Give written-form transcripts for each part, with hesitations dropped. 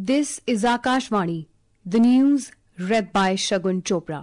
This is Akashvani, the news read by Shagun Chopra.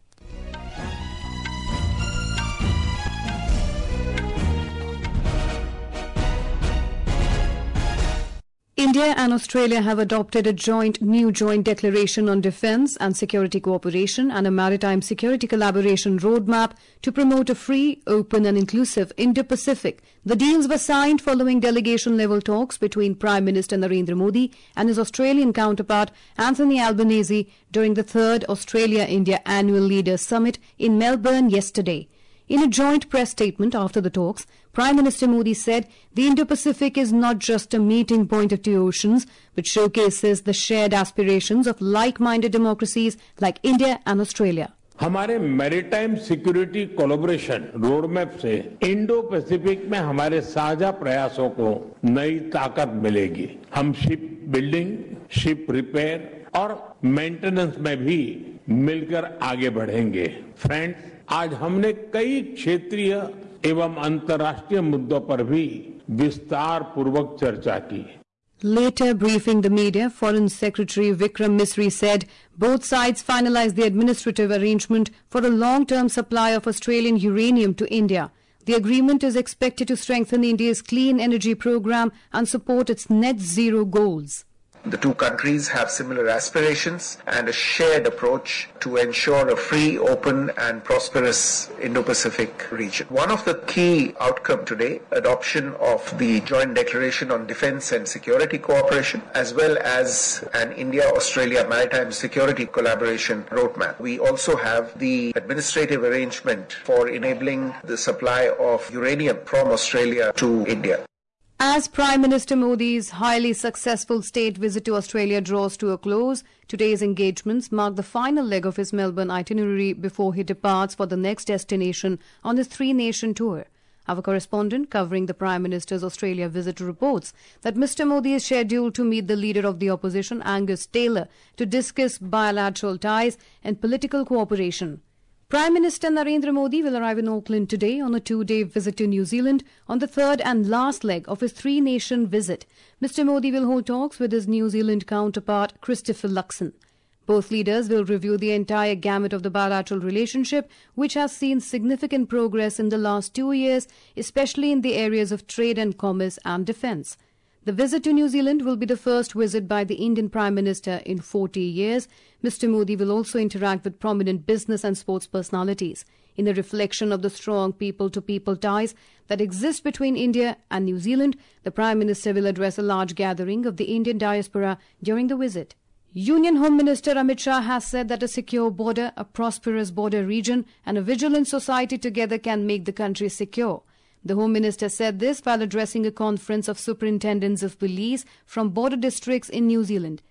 India and Australia have adopted a new joint declaration on defence and security cooperation and a maritime security collaboration roadmap to promote a free, open and inclusive Indo-Pacific. The deals were signed following delegation-level talks between Prime Minister Narendra Modi and his Australian counterpart Anthony Albanese during the 3rd Australia-India Annual Leaders Summit in Melbourne yesterday. In a joint press statement after the talks, Prime Minister Modi said the Indo-Pacific is not just a meeting point of two oceans, but showcases the shared aspirations of like-minded democracies like India and Australia. हमारे maritime security collaboration roadmap से Indo Pacific में हमारे साझा प्रयासों को नई ताकत मिलेगी। हम शिप बिल्डिंग, शिप रिपेयर और मेंटेनेंस में भी मिलकर आगे बढ़ेंगे। फ्रेंड्स, आज हमने कई क्षेत्रीय एवं अंतर्राष्ट्रीय मुद्दों पर भी विस्तार पूर्वक चर्चा की। Later briefing the media, Foreign Secretary Vikram Misri said both sides finalized the administrative arrangement for a long-term supply of Australian uranium to India. The agreement is expected to strengthen India's clean energy program and support its net zero goals. The two countries have similar aspirations and a shared approach to ensure a free, open and prosperous Indo-Pacific region. One of the key outcomes today, adoption of the Joint Declaration on Defence and Security Cooperation, as well as an India-Australia Maritime Security Collaboration Roadmap. We also have the administrative arrangement for enabling the supply of uranium from Australia to India. As Prime Minister Modi's highly successful state visit to Australia draws to a close, today's engagements mark the final leg of his Melbourne itinerary before he departs for the next destination on his three-nation tour. Our correspondent covering the Prime Minister's Australia visit reports that Mr. Modi is scheduled to meet the leader of the opposition, Angus Taylor, to discuss bilateral ties and political cooperation. Prime Minister Narendra Modi will arrive in Auckland today on a two-day visit to New Zealand on the third and last leg of his three-nation visit. Mr. Modi will hold talks with his New Zealand counterpart, Christopher Luxon. Both leaders will review the entire gamut of the bilateral relationship, which has seen significant progress in the last 2 years, especially in the areas of trade and commerce and defence. The visit to New Zealand will be the first visit by the Indian Prime Minister in 40 years. Mr. Modi will also interact with prominent business and sports personalities. In a reflection of the strong people-to-people ties that exist between India and New Zealand, the Prime Minister will address a large gathering of the Indian diaspora during the visit. Union Home Minister Amit Shah has said that a secure border, a prosperous border region and a vigilant society together can make the country secure. The Home Minister said this while addressing a conference of superintendents of police from border districts in New Zealand.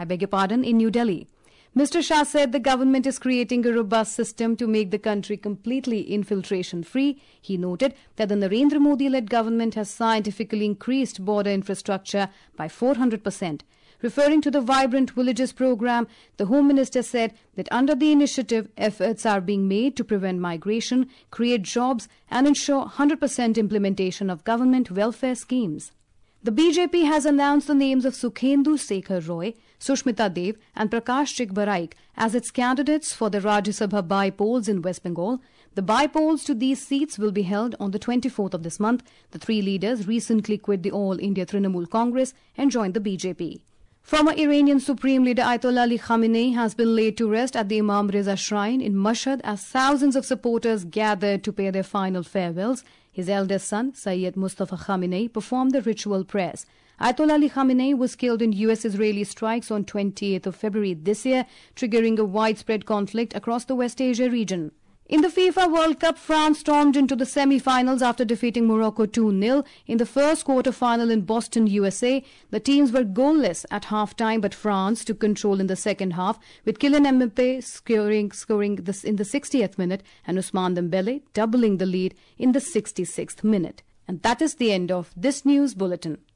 In New Delhi. Mr. Shah said the government is creating a robust system to make the country completely infiltration-free. He noted that the Narendra Modi-led government has scientifically increased border infrastructure by 400%. Referring to the Vibrant Villages program, the Home Minister said that under the initiative, efforts are being made to prevent migration, create jobs and ensure 100% implementation of government welfare schemes. The BJP has announced the names of Sukhendu Sekhar Roy, Sushmita Dev and Prakash Chikbaraik as its candidates for the Rajya Sabha by-polls in West Bengal. The by-polls to these seats will be held on the 24th of this month. The three leaders recently quit the All India Trinamool Congress and joined the BJP. Former Iranian Supreme Leader Ayatollah Ali Khamenei has been laid to rest at the Imam Reza Shrine in Mashhad as thousands of supporters gathered to pay their final farewells. His eldest son, Sayyid Mustafa Khamenei, performed the ritual prayers. Ayatollah Ali Khamenei was killed in US-Israeli strikes on 28th of February this year, triggering a widespread conflict across the West Asia region. In the FIFA World Cup, France stormed into the semi-finals after defeating Morocco 2-0 in the first quarter-final in Boston, USA. The teams were goalless at half-time, but France took control in the second half, with Kylian Mbappe scoring in the 60th minute and Ousmane Dembele doubling the lead in the 66th minute. And that is the end of this news bulletin.